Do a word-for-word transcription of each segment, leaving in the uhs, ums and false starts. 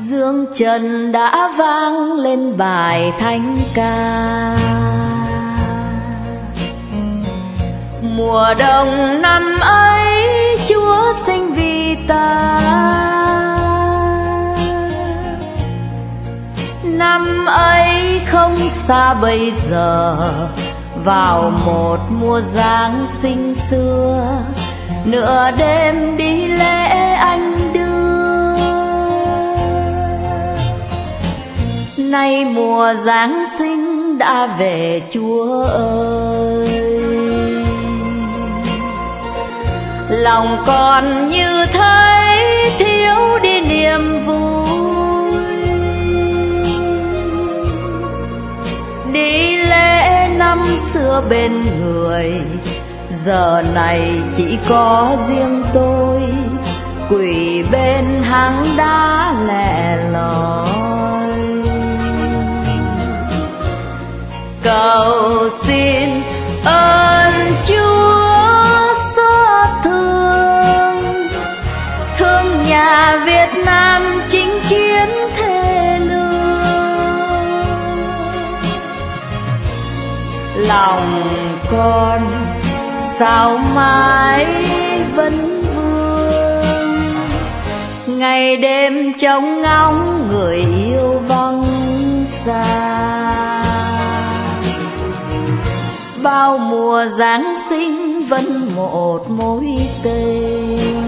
Dương trần đã vang lên bài thánh ca. Mùa đông năm ấy Chúa sinh vì ta, năm ấy không xa bây giờ, vào một mùa Giáng sinh xưa, nửa đêm đi lễ anh đưa. Nay mùa Giáng sinh đã về Chúa ơi, lòng con như thấy thiếu đi niềm vui. Đi lễ năm xưa bên người, giờ này chỉ có riêng tôi quỳ bên hang đá lẻ loi. Cầu xin ơn Chúa xót thương, thương nhà Việt Nam chinh chiến thê lương. Lòng con sao mãi vẫn vương, ngày đêm trông ngóng người yêu vắng xa. Bao mùa Giáng sinh vẫn một mối tình,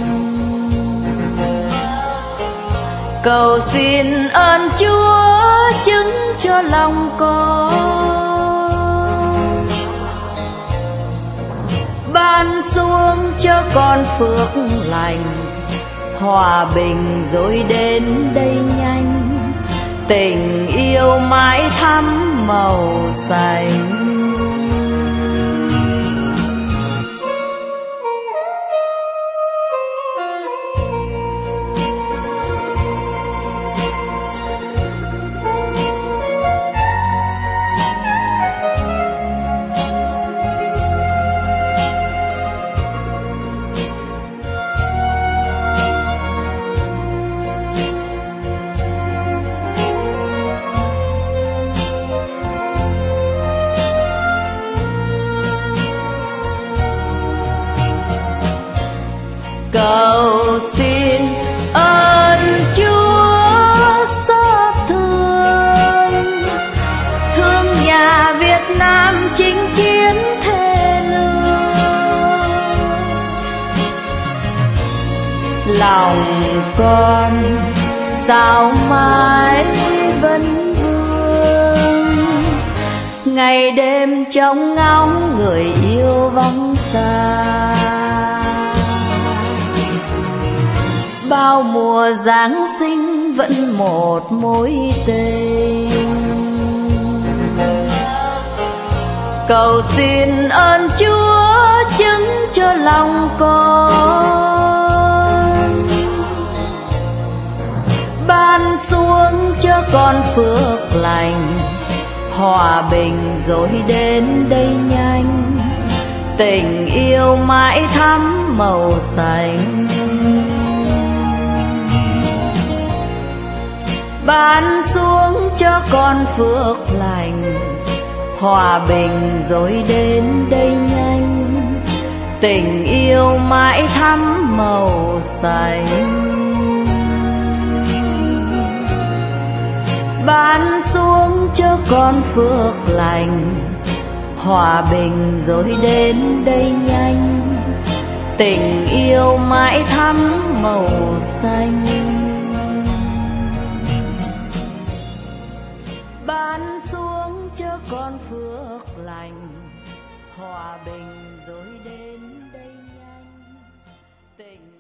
cầu xin ơn Chúa chứng cho lòng con, ban xuống cho con phước lành, hòa bình rồi đến đây nhanh, tình yêu mãi thắm màu xanh. Cầu xin ơn Chúa xót thương, thương nhà Việt Nam chinh chiến thê lương. Lòng con sao mãi vẫn vương, ngày đêm trông ngóng người yêu vắng xa. Bao mùa Giáng sinh vẫn một mối tình, cầu xin ơn Chúa chứng cho lòng con, ban xuống cho con phước lành, hòa bình rồi đến đây nhanh, tình yêu mãi thắm màu xanh. Ban xuống cho con phước lành, hòa bình rồi đến đây nhanh, tình yêu mãi thắm màu xanh. Ban xuống cho con phước lành, hòa bình rồi đến đây nhanh, tình yêu mãi thắm màu xanh. Ban xuống cho con phước lành, hòa bình rồi đến đây nhanh, tình